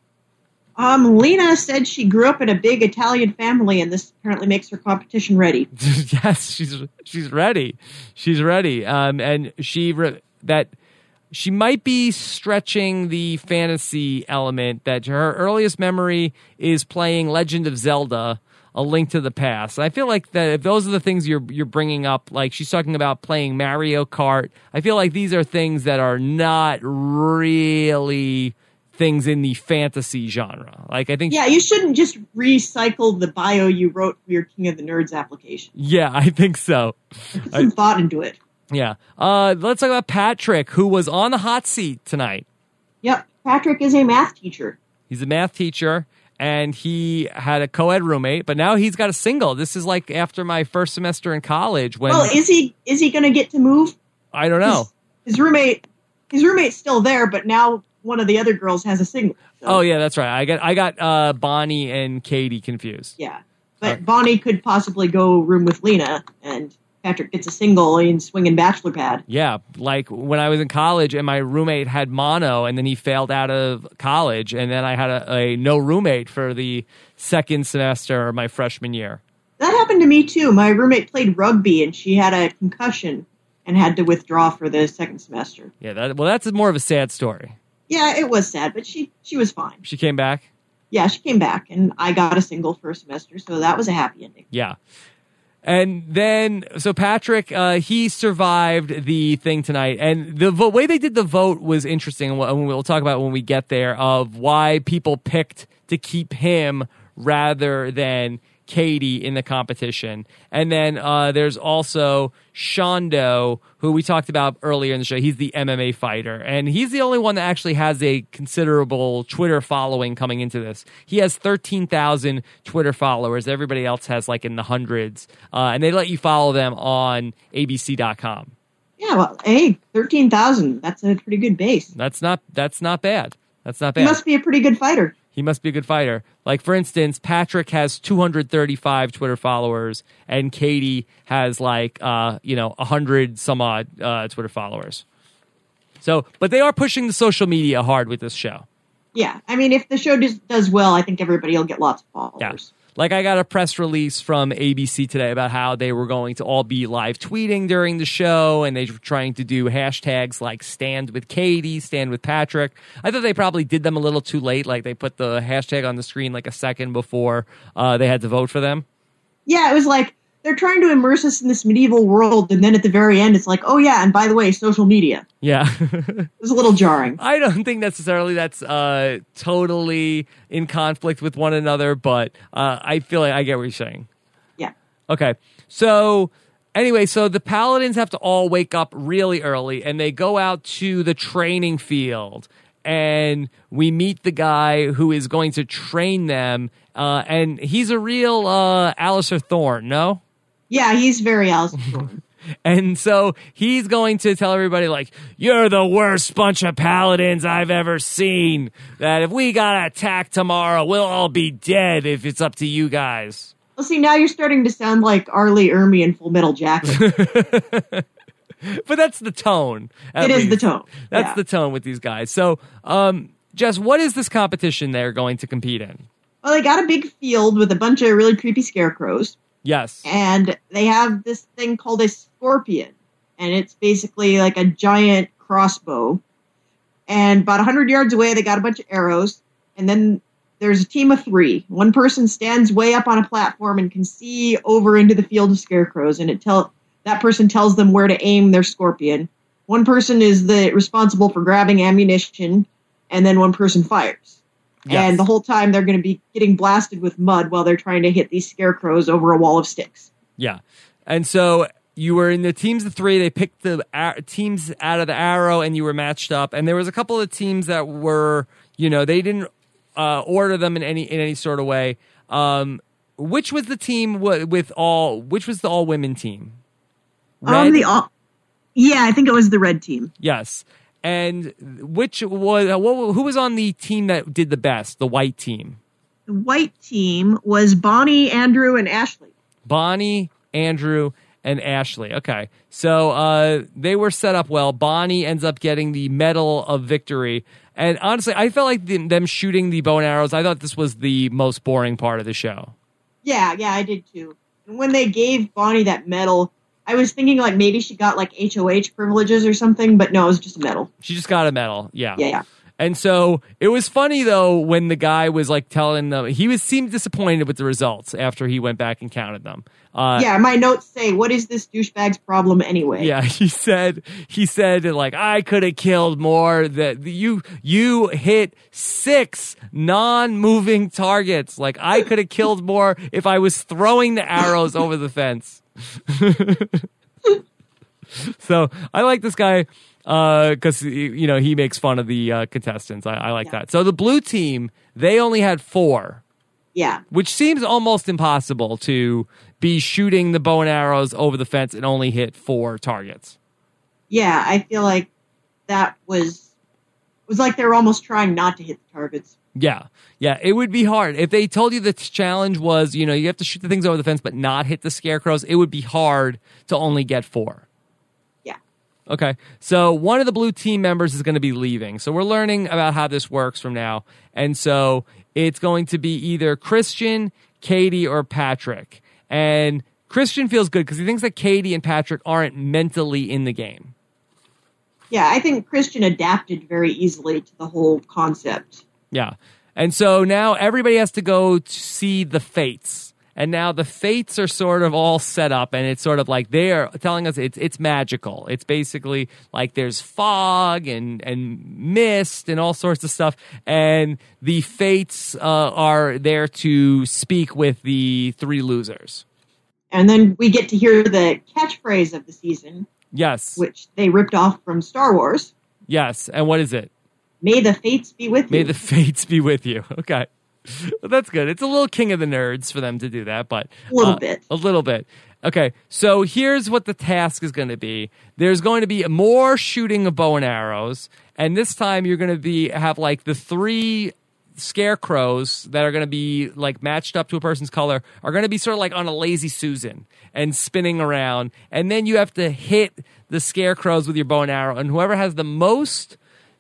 Um, Lena said she grew up in a big Italian family, and this apparently makes her competition ready. Yes, she's she's ready. She's ready. Um, and she re- that she might be stretching the fantasy element. That her earliest memory is playing Legend of Zelda: A Link to the Past. And I feel like that if those are the things you're you're bringing up, like she's talking about playing Mario Kart. I feel like these are things that are not really things in the fantasy genre. Like I think Yeah, you shouldn't just recycle the bio you wrote for your King of the Nerds application. Yeah, I think so. Put some I, thought into it. yeah. Uh, let's talk about Patrick, who was on the hot seat tonight. Yep, Patrick is a math teacher. He's a math teacher, and he had a co-ed roommate, but now he's got a single. This is like after my first semester in college. When Well, is he is he going to get to move? I don't know. His, his roommate, his roommate's still there, but now one of the other girls has a single. So, Oh yeah, that's right. I got I got uh, Bonnie and Katie confused. yeah. But Uh, Bonnie could possibly go room with Lena, and Patrick gets a single and swinging bachelor pad. Yeah, like when I was in college and my roommate had mono, and then he failed out of college, and then I had a, a no roommate for the second semester of my freshman year. That happened to me too. My roommate played rugby, and she had a concussion and had to withdraw for the second semester. Yeah, that, well, that's more of a sad story. Yeah, it was sad, but she she was fine. She came back. Yeah, she came back, and I got a single for a semester, so that was a happy ending. Yeah. And then, so Patrick, uh, he survived the thing tonight. And the vo- way they did the vote was interesting. And we'll we'll talk about it when we get there, of why people picked to keep him rather than Katie in the competition. And then uh, there's also Shondo, who we talked about earlier in the show. He's the M M A fighter, and he's the only one that actually has a considerable Twitter following coming into this. He has thirteen thousand Twitter followers. Everybody else has like in the hundreds, uh, and they let you follow them on A B C dot com. Yeah, well, hey, thirteen thousand. That's a pretty good base. That's not that's not bad. That's not bad. He must be a pretty good fighter. He must be a good fighter. Like, for instance, Patrick has two hundred thirty-five Twitter followers, and Katie has, like, uh, you know, one hundred some odd uh, Twitter followers. So, but they are pushing the social media hard with this show. Yeah, I mean, if the show does, does well, I think everybody will get lots of followers. Yeah. Like, I got a press release from A B C today about how they were going to all be live tweeting during the show, and they were trying to do hashtags like Stand with Katie, Stand with Patrick. I thought they probably did them a little too late. Like, they put the hashtag on the screen like a second before uh, they had to vote for them. Yeah, it was like, they're trying to immerse us in this medieval world, and then at the very end, it's like, oh yeah, and by the way, social media. Yeah. It was a little jarring. I don't think necessarily that's uh, totally in conflict with one another, but uh, I feel like I get what you're saying. Yeah. Okay. So anyway, so the Paladins have to all wake up really early, and they go out to the training field, and we meet the guy who is going to train them, uh, and he's a real uh, Alistair Thorne, no? Yeah, he's very Alistair. And so he's going to tell everybody, like, you're the worst bunch of paladins I've ever seen. That if we got attacked tomorrow, we'll all be dead if it's up to you guys. Well, see, now you're starting to sound like Arlie Ermy in Full Metal Jacket. But that's the tone. It is the tone. That's Yeah. the tone with these guys. So, um, Jess, what is this competition they're going to compete in? Well, they got a big field with a bunch of really creepy scarecrows. Yes. And they have this thing called a scorpion. And it's basically like a giant crossbow. And about one hundred yards away, they got a bunch of arrows. And then there's a team of three. One person stands way up on a platform and can see over into the field of scarecrows. And it tell that person tells them where to aim their scorpion. One person is the responsible for grabbing ammunition. And then one person fires. Yes. And the whole time they're going to be getting blasted with mud while they're trying to hit these scarecrows over a wall of sticks. Yeah. And so you were in the teams of three. They picked the a- teams out of the arrow, and you were matched up. And there was a couple of teams that were, you know, they didn't uh, order them in any in any sort of way. Um, which was the team w- with all? Which was the all women team? Red? Um, the all, yeah, I think it was the red team. Yes. And which was what, who was on the team that did the best? The white team. The white team was Bonnie, Andrew, and Ashley. Bonnie, Andrew, and Ashley. Okay. So uh, they were set up well. Bonnie ends up getting the Medal of Victory. And honestly, I felt like the, them shooting the bow and arrows, I thought this was the most boring part of the show. Yeah, yeah, I did too. And when they gave Bonnie that medal, I was thinking like maybe she got like H O H privileges or something, but no, it was just a medal. She just got a medal. Yeah. Yeah, yeah. And so it was funny though when the guy was like telling them, he was seemed disappointed with the results after he went back and counted them. Uh, yeah, my notes say, "What is this douchebag's problem anyway?" Yeah, he said he said like I could have killed more. That you you hit six non-moving targets. Like I could have killed more if I was throwing the arrows over the fence. So I like this guy because uh, you know he makes fun of the uh, contestants. I, I like yeah. that. So the blue team, they only had four. Yeah, which seems almost impossible to be shooting the bow and arrows over the fence and only hit four targets. Yeah, I feel like that was was like they were almost trying not to hit the targets. Yeah, yeah, it would be hard if they told you the challenge was, you know, you have to shoot the things over the fence but not hit the scarecrows. It would be hard to only get four. Yeah. Okay, so one of the blue team members is going to be leaving. So we're learning about how this works from now, and so it's going to be either Christian, Katie, or Patrick. And Christian feels good because he thinks that Katie and Patrick aren't mentally in the game. Yeah, I think Christian adapted very easily to the whole concept. Yeah. And so now everybody has to go to see the fates. And now the fates are sort of all set up, and it's sort of like they're telling us it's it's magical. It's basically like there's fog and, and mist and all sorts of stuff, and the fates uh, are there to speak with the three losers. And then we get to hear the catchphrase of the season. Yes. Which they ripped off from Star Wars. Yes, and what is it? May the fates be with you. May the fates be with you. Okay. Well, that's good. It's a little King of the Nerds for them to do that, but a little uh, bit. A little bit. Okay, so here's what the task is going to be. There's going to be more shooting of bow and arrows, and this time you're going to be have like the three scarecrows that are going to be like matched up to a person's color are going to be sort of like on a lazy Susan and spinning around, and then you have to hit the scarecrows with your bow and arrow, and whoever has the most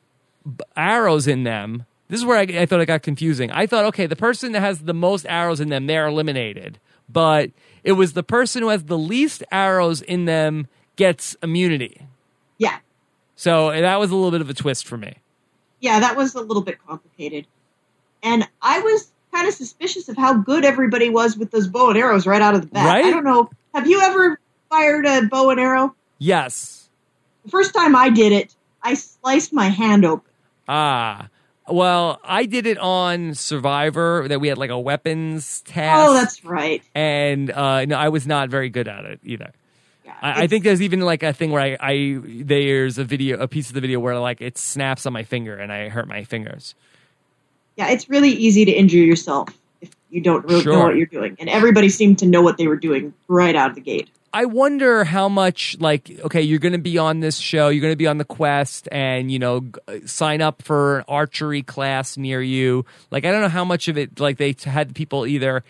b- arrows in them. This is where I, I thought it got confusing. I thought, okay, the person that has the most arrows in them, they're eliminated. But it was the person who has the least arrows in them gets immunity. Yeah. So that was a little bit of a twist for me. Yeah, that was a little bit complicated. And I was kind of suspicious of how good everybody was with those bow and arrows right out of the bat. Right? I don't know. Have you ever fired a bow and arrow? Yes. The first time I did it, I sliced my hand open. Ah. Well, I did it on Survivor, that we had like a weapons task. Oh, that's right. And uh, no, I was not very good at it either. Yeah, I, I think there's even like a thing where I, I there's a video, a piece of the video where like it snaps on my finger and I hurt my fingers. Yeah, it's really easy to injure yourself if you don't really Sure. know what you're doing. And everybody seemed to know what they were doing right out of the gate. I wonder how much, like, okay, you're going to be on this show, you're going to be on the quest, and, you know, g- sign up for an archery class near you. Like, I don't know how much of it, like, they t- had people either,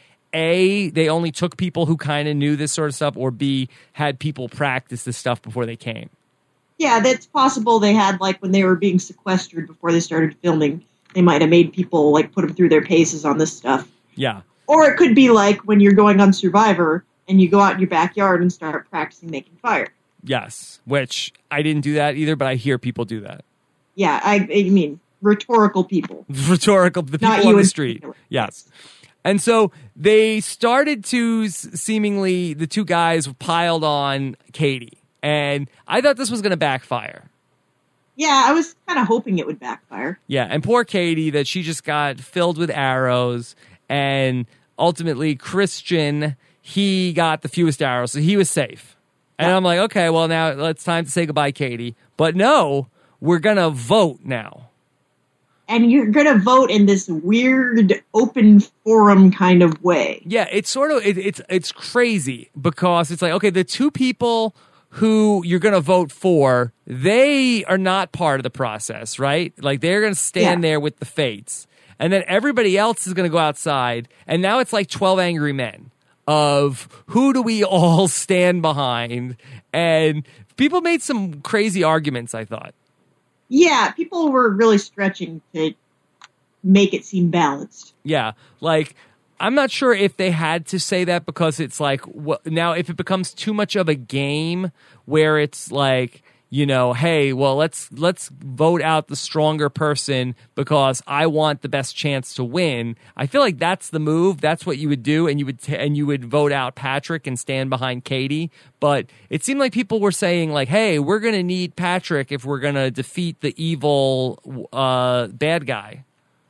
A, they only took people who kind of knew this sort of stuff, or B, had people practice this stuff before they came. Yeah, that's possible. They had, like, when they were being sequestered before they started filming, they might have made people, like, put them through their paces on this stuff. Yeah. Or it could be like when you're going on Survivor and you go out in your backyard and start practicing making fire. Yes, which I didn't do that either, but I hear people do that. Yeah, I, I mean, rhetorical people. Rhetorical, the Not people you on the in street. particular. Yes. And so they started to s- seemingly, the two guys piled on Katie. And I thought this was going to backfire. Yeah, I was kind of hoping it would backfire. Yeah, and poor Katie, that she just got filled with arrows. And ultimately, Christian, he got the fewest arrows, so he was safe. And I'm like, okay, well, now it's time to say goodbye, Katie. But no, we're going to vote now. And you're going to vote in this weird open forum kind of way. Yeah, it's sort of, it, it's it's crazy because it's like, okay, the two people who you're going to vote for, they are not part of the process, right? Like, they're going to stand yeah. there with the fates. And then everybody else is going to go outside. And now it's like twelve Angry Men of who do we all stand behind? And people made some crazy arguments, I thought. Yeah, people were really stretching to make it seem balanced. Yeah, like, I'm not sure if they had to say that because it's like, wh- now if it becomes too much of a game where it's like, you know, hey, well, let's let's vote out the stronger person because I want the best chance to win. I feel like that's the move. That's what you would do, and you would t- and you would vote out Patrick and stand behind Katie. But it seemed like people were saying like, hey, we're going to need Patrick if we're going to defeat the evil uh, bad guy.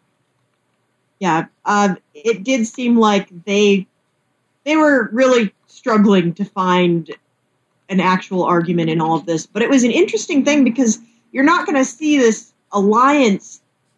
Yeah, uh, it did seem like they they were really struggling to find an actual argument in all of this. But it was an interesting thing because you're not going to see this alliance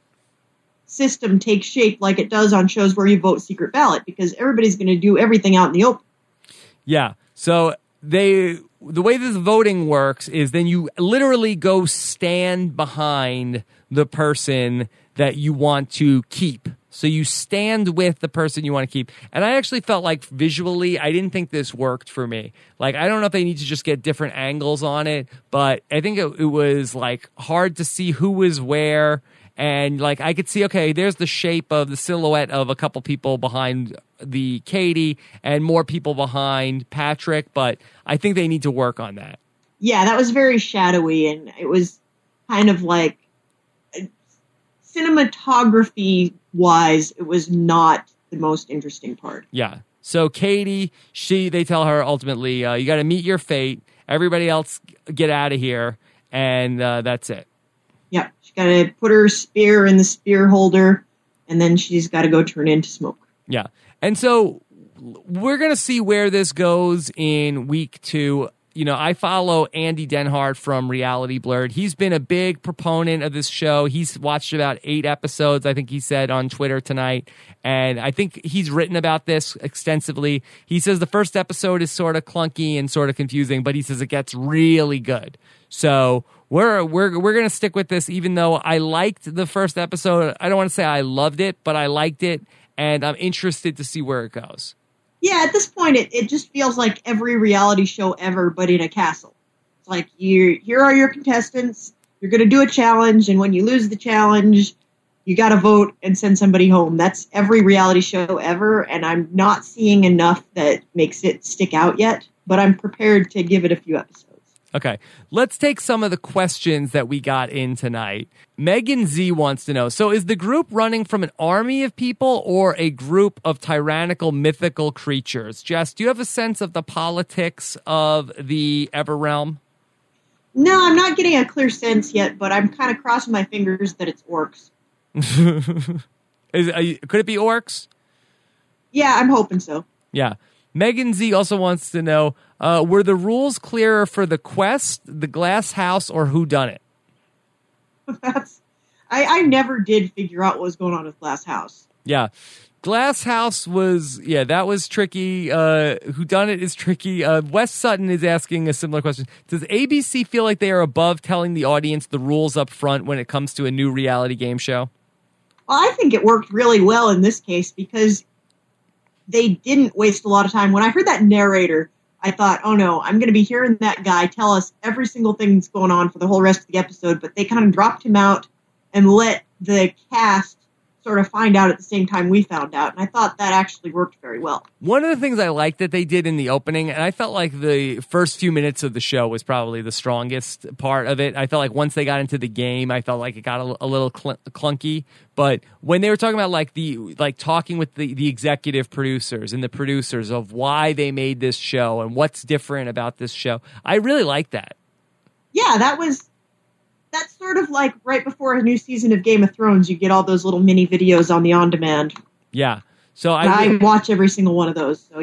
system take shape like it does on shows where you vote secret ballot because everybody's going to do everything out in the open. Yeah. So they the way this voting works is then you literally go stand behind the person that you want to keep. So you stand with the person you want to keep. And I actually felt like visually, I didn't think this worked for me. Like, I don't know if they need to just get different angles on it, but I think it, it was like hard to see who was where. And like, I could see, okay, there's the shape of the silhouette of a couple people behind the Katie and more people behind Patrick. But I think they need to work on that. Yeah, that was very shadowy. And it was kind of like, cinematography wise, it was not the most interesting part. Yeah. So Katie, she, they tell her ultimately, uh, you got to meet your fate. Everybody else get out of here. And uh, that's it. Yeah. She got to put her spear in the spear holder and then she's got to go turn into smoke. Yeah. And so we're going to see where this goes in week two. You know, I follow Andy Denhart from Reality Blurred. He's been a big proponent of this show. He's watched about eight episodes, I think he said on Twitter tonight. And I think he's written about this extensively. He says the first episode is sort of clunky and sort of confusing, but he says it gets really good. So we're we're we're going to stick with this, even though I liked the first episode. I don't want to say I loved it, but I liked it. And I'm interested to see where it goes. Yeah, at this point, it, it just feels like every reality show ever, but in a castle. It's like, you here are your contestants, you're going to do a challenge, and when you lose the challenge, you got to vote and send somebody home. That's every reality show ever, and I'm not seeing enough that makes it stick out yet, but I'm prepared to give it a few episodes. Okay, let's take some of the questions that we got in tonight. Megan Z wants to know, so is the group running from an army of people or a group of tyrannical mythical creatures? Jess, do you have a sense of the politics of the Everrealm? No, I'm not getting a clear sense yet, but I'm kind of crossing my fingers that it's orcs. is, are you, could it be orcs? Yeah, I'm hoping so. Yeah. Megan Z also wants to know, uh, were the rules clearer for the quest, the glass house, or whodunit? That's, I, I never did figure out what was going on with Glass House. Yeah. Glass House was, yeah, that was tricky. Uh, whodunit is tricky. Uh, Wes Sutton is asking a similar question. Does A B C feel like they are above telling the audience the rules up front when it comes to a new reality game show? Well, I think it worked really well in this case because they didn't waste a lot of time. When I heard that narrator, I thought, oh no, I'm going to be hearing that guy tell us every single thing that's going on for the whole rest of the episode, but they kind of dropped him out and let the cast sort of find out at the same time we found out. And I thought that actually worked very well. One of the things I liked that they did in the opening, and I felt like the first few minutes of the show was probably the strongest part of it. I felt like once they got into the game, I felt like it got a, a little cl- clunky. But when they were talking about like the like talking with the, the executive producers and the producers of why they made this show and what's different about this show, I really liked that. Yeah, that was that's sort of like right before a new season of Game of Thrones, you get all those little mini videos on the on-demand. Yeah. So I, I watch every single one of those. So yeah.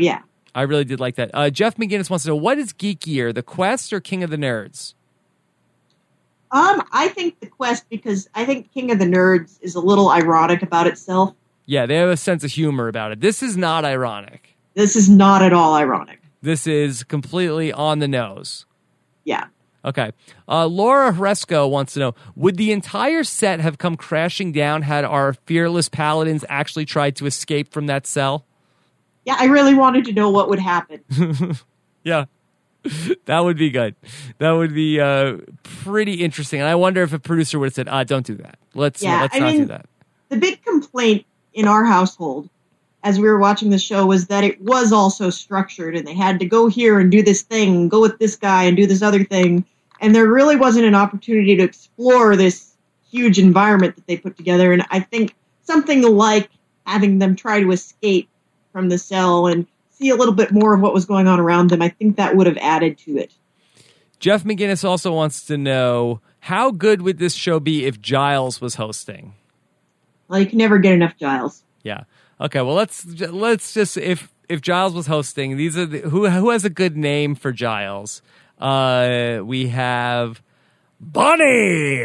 I really did like that. Uh, Jeff McGinnis wants to know, what is geekier, The Quest or King of the Nerds? Um, I think The Quest, because I think King of the Nerds is a little ironic about itself. Yeah, they have a sense of humor about it. This is not ironic. This is not at all ironic. This is completely on the nose. Yeah. Okay. Uh, Laura Hresco wants to know, would the entire set have come crashing down had our fearless paladins actually tried to escape from that cell? Yeah, I really wanted to know what would happen. Yeah. That would be good. That would be uh, pretty interesting. And I wonder if a producer would have said, ah, don't do that. Let's, yeah, let's I not mean, do that. The big complaint in our household as we were watching the show was that it was all so structured and they had to go here and do this thing, go with this guy and do this other thing. And there really wasn't an opportunity to explore this huge environment that they put together. And I think something like having them try to escape from the cell and see a little bit more of what was going on around them, I think that would have added to it. Jeff McGinnis also wants to know, how good would this show be if Giles was hosting? Well, you can never get enough Giles. Yeah. Okay. Well, let's let's just if if Giles was hosting, these are the, who who has a good name for Giles? Uh, we have Bonnie.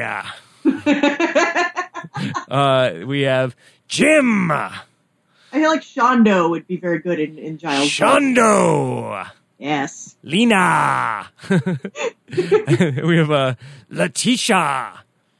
uh, we have Jim. I feel like Shondo would be very good in, in Giles. Shondo. Yes. Lena. We have uh, Letitia.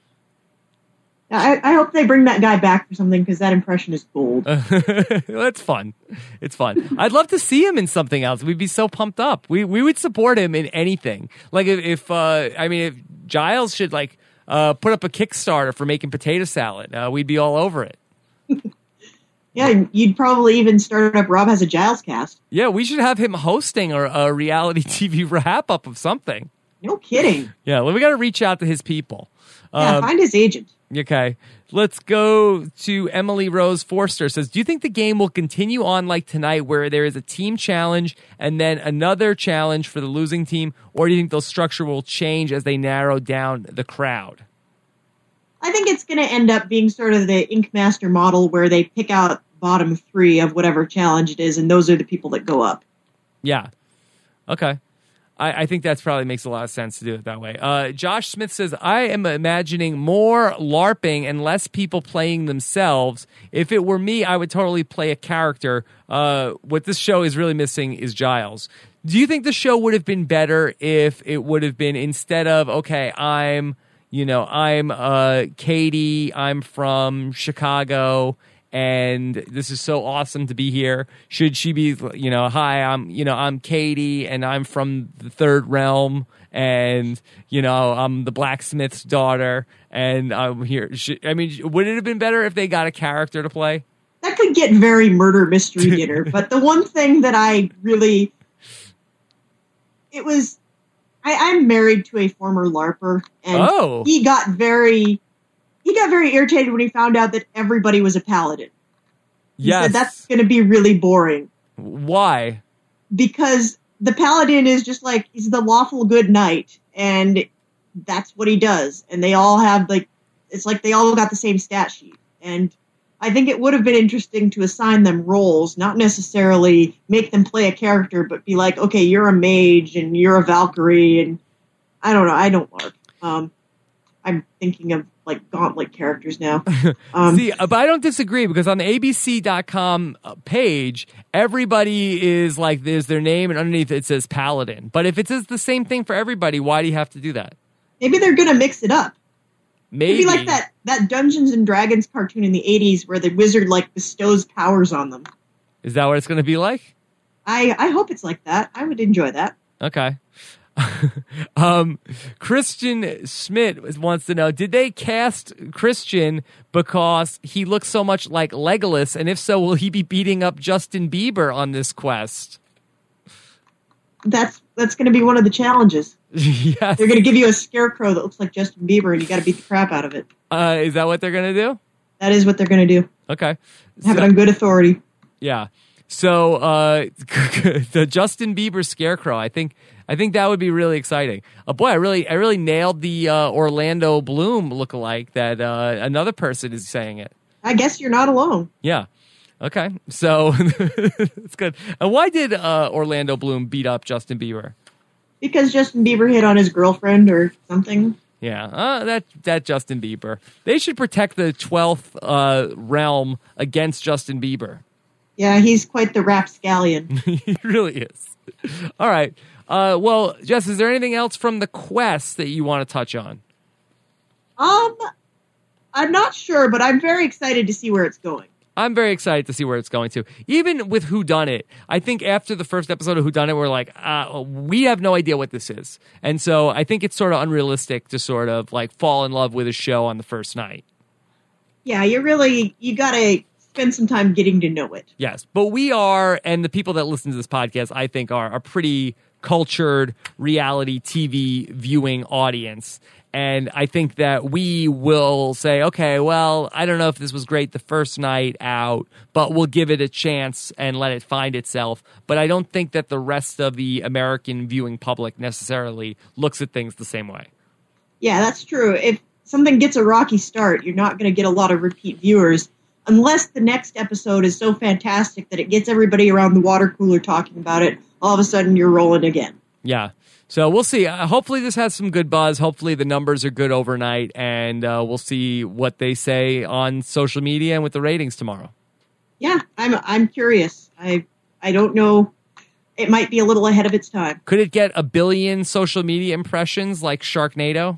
I, I hope they bring that guy back for something because that impression is gold. It's fun. It's fun. I'd love to see him in something else. We'd be so pumped up. We we would support him in anything. Like if, if uh, I mean, if Giles should like uh, put up a Kickstarter for making potato salad, uh, we'd be all over it. Yeah, you'd probably even start up Rob Has a Giles cast. Yeah, we should have him hosting a, a reality T V wrap up of something. No kidding. Yeah, well, we got to reach out to his people. Yeah, um, find his agent. Okay, let's go to Emily Rose Forster. Says, do you think the game will continue on like tonight where there is a team challenge and then another challenge for the losing team, or do you think the structure will change as they narrow down the crowd? I think it's going to end up being sort of the Ink Master model where they pick out bottom three of whatever challenge it is, and those are the people that go up. Yeah. Okay. I, I think that's probably makes a lot of sense to do it that way. Uh, Josh Smith says, I am imagining more LARPing and less people playing themselves. If it were me, I would totally play a character. Uh, what this show is really missing is Giles. Do you think the show would have been better if it would have been instead of, okay, I'm, you know, I'm uh, Katie, I'm from Chicago, and this is so awesome to be here. Should she be, you know, hi, I'm, you know, I'm Katie, and I'm from the third realm, and, you know, I'm the blacksmith's daughter, and I'm here. Should, I mean, would it have been better if they got a character to play? That could get very murder mystery dinner, but the one thing that I really, it was, I, I'm married to a former LARPer, and oh. he got very... He got very irritated when he found out that everybody was a paladin. He yes. said that's going to be really boring. Why? Because the paladin is just like, he's the lawful good knight, and that's what he does. And they all have, like, it's like they all got the same stat sheet. And I think it would have been interesting to assign them roles, not necessarily make them play a character, but be like, okay, you're a mage, and you're a Valkyrie, and I don't know, I don't LARP. Um, I'm thinking of like Gauntlet characters now. Um, See, but I don't disagree because on the A B C dot com page, everybody is like, there's their name and underneath it says Paladin. But if it says the same thing for everybody, why do you have to do that? Maybe they're going to mix it up. Maybe. Maybe like that, that Dungeons and Dragons cartoon in the eighties where the wizard like bestows powers on them. Is that what it's going to be like? I, I hope it's like that. I would enjoy that. Okay. um, Christian Schmidt wants to know, did they cast Christian because he looks so much like Legolas? And if so, will he be beating up Justin Bieber on this quest? That's that's going to be one of the challenges. Yes. They're going to give you a scarecrow that looks like Justin Bieber, and you got to beat the crap out of it. Uh, is that what they're going to do? That is what they're going to do. Okay. Have So- it on good authority. Yeah. So uh, the Justin Bieber scarecrow, I think, I think that would be really exciting. Uh, boy, I really, I really nailed the uh, Orlando Bloom lookalike that uh, another person is saying it. I guess you're not alone. Yeah. Okay, so it's good. And why did uh, Orlando Bloom beat up Justin Bieber? Because Justin Bieber hit on his girlfriend or something. Yeah, uh, that that Justin Bieber. They should protect the twelfth uh, realm against Justin Bieber. Yeah, he's quite the rapscallion. He really is. All right. Uh, well, Jess, is there anything else from the quest that you want to touch on? Um, I'm not sure, but I'm very excited to see where it's going. I'm very excited to see where it's going to. Even with Whodunit, I think after the first episode of Whodunit, we're like, uh, we have no idea what this is. And so I think it's sort of unrealistic to sort of like fall in love with a show on the first night. Yeah, you really, you got to spend some time getting to know it. Yes, but we are, and the people that listen to this podcast, I think, are a pretty cultured reality T V viewing audience. And I think that we will say, okay, well, I don't know if this was great the first night out, but we'll give it a chance and let it find itself. But I don't think that the rest of the American viewing public necessarily looks at things the same way. Yeah, that's true. If something gets a rocky start, you're not going to get a lot of repeat viewers unless the next episode is so fantastic that it gets everybody around the water cooler talking about it. All of a sudden, you're rolling again. Yeah. So we'll see. Uh, hopefully this has some good buzz. Hopefully the numbers are good overnight, and uh, we'll see what they say on social media and with the ratings tomorrow. Yeah, I'm I'm curious. I I don't know. It might be a little ahead of its time. Could it get a billion social media impressions like Sharknado?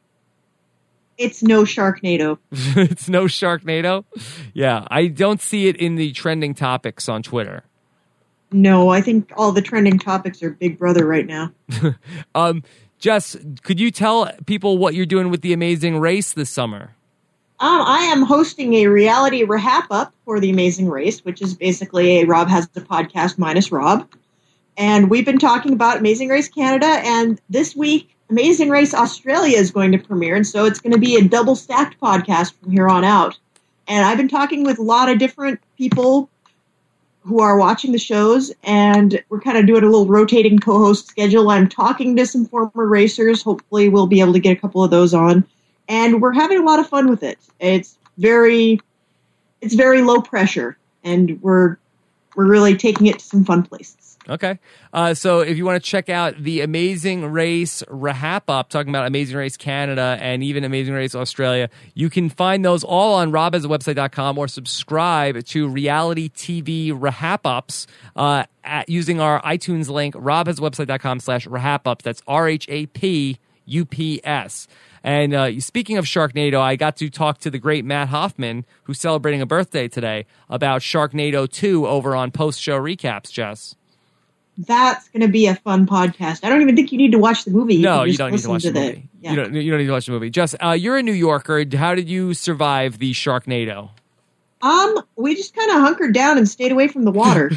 It's no Sharknado. It's no Sharknado? Yeah, I don't see it in the trending topics on Twitter. No, I think all the trending topics are Big Brother right now. um, Jess, could you tell people what you're doing with The Amazing Race this summer? Um, I am hosting a reality wrap up for The Amazing Race, which is basically a Rob Has a Podcast minus Rob. And we've been talking about Amazing Race Canada, and this week, Amazing Race Australia is going to premiere, and so it's going to be a double stacked podcast from here on out. And I've been talking with a lot of different people who are watching the shows, and we're kind of doing a little rotating co-host schedule. I'm talking to some former racers. Hopefully we'll be able to get a couple of those on. And we're having a lot of fun with it. It's very, it's very low pressure, and we're, we're really taking it to some fun places. Okay. Uh, so if you want to check out the Amazing Race Wrap Up, talking about Amazing Race Canada and even Amazing Race Australia, you can find those all on rob has a website dot com or subscribe to reality T V Wrap Ups uh, at, using our iTunes link, rob has a website dot com slash Wrap Ups. That's R H A P U P S. And uh, speaking of Sharknado, I got to talk to the great Matt Hoffman, who's celebrating a birthday today, about Sharknado two over on Post-Show Recaps, Jess. That's going to be a fun podcast. I don't even think you need to watch the movie. You no, you don't need to watch the movie. The, yeah. You don't. You don't need to watch the movie. Jess, uh, you're a New Yorker. How did you survive the Sharknado? Um, we just kind of hunkered down and stayed away from the water.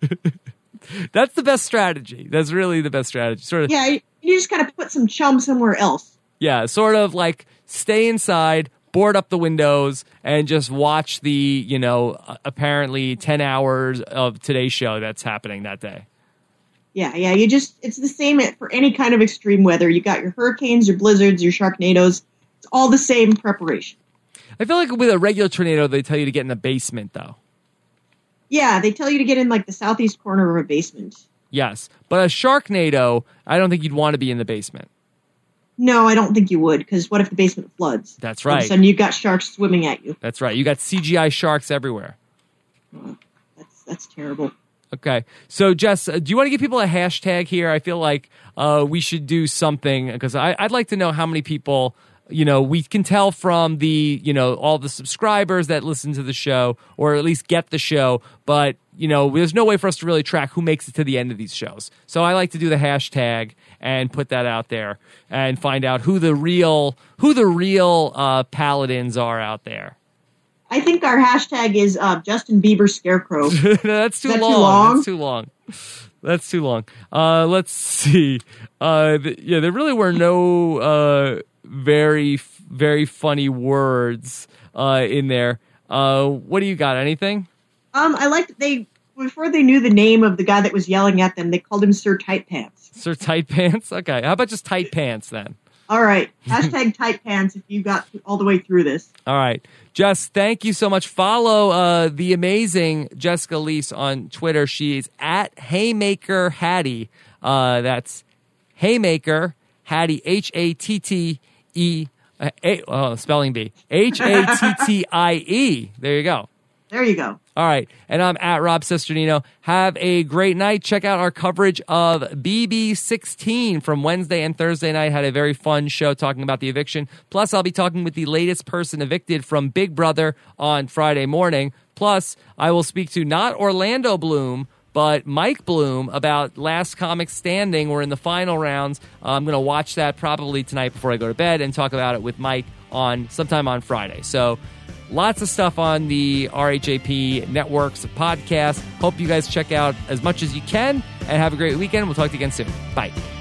That's the best strategy. That's really the best strategy. Sort of. Yeah, you, you just kind of put some chum somewhere else. Yeah, sort of like stay inside, board up the windows, and just watch the, you know, apparently ten hours of Today's Show that's happening that day. Yeah, yeah, you just, it's the same for any kind of extreme weather. You got your hurricanes, your blizzards, your Sharknadoes. It's all the same preparation. I feel like with a regular tornado, they tell you to get in the basement, though. Yeah, they tell you to get in, like, the southeast corner of a basement. Yes, but a Sharknado, I don't think you'd want to be in the basement. No, I don't think you would, because what if the basement floods? That's right. All of a sudden, you've got sharks swimming at you. That's right. You got C G I sharks everywhere. Oh, that's that's terrible. Okay. So, Jess, uh, do you want to give people a hashtag here? I feel like uh, we should do something, because I'd like to know how many people, you know, we can tell from the, you know, all the subscribers that listen to the show, or at least get the show, but, you know, there's no way for us to really track who makes it to the end of these shows. So I like to do the hashtag and put that out there and find out who the real, who the real uh, paladins are out there. I think our hashtag is uh, Justin Bieber Scarecrow. That's too, that long. too long. That's too long. That's too long. Uh, let's see. Uh, th- yeah, there really were no uh, very, very funny words uh, in there. Uh, what do you got? Anything? Um, I liked they before they knew the name of the guy that was yelling at them. They called him Sir Tight Pants. Sir Tight Pants. Okay, how about just Tight Pants then? All right. Hashtag tight pants if you got all the way through this. All right. Jess, thank you so much. Follow uh, the amazing Jessica Leese on Twitter. She's at Haymaker Hattie. Uh, that's Haymaker Hattie, H A T T E, uh, A, oh, spelling bee, H A T T I E. There you go. There you go. All right. And I'm at Rob Cesternino. Have a great night. Check out our coverage of B B sixteen from Wednesday and Thursday night. Had a very fun show talking about the eviction. Plus, I'll be talking with the latest person evicted from Big Brother on Friday morning. Plus, I will speak to not Orlando Bloom, but Mike Bloom about Last Comic Standing. We're in the final rounds. I'm going to watch that probably tonight before I go to bed and talk about it with Mike on sometime on Friday. So lots of stuff on the R H A P networks of podcasts. Hope you guys check out as much as you can and have a great weekend. We'll talk to you again soon. Bye.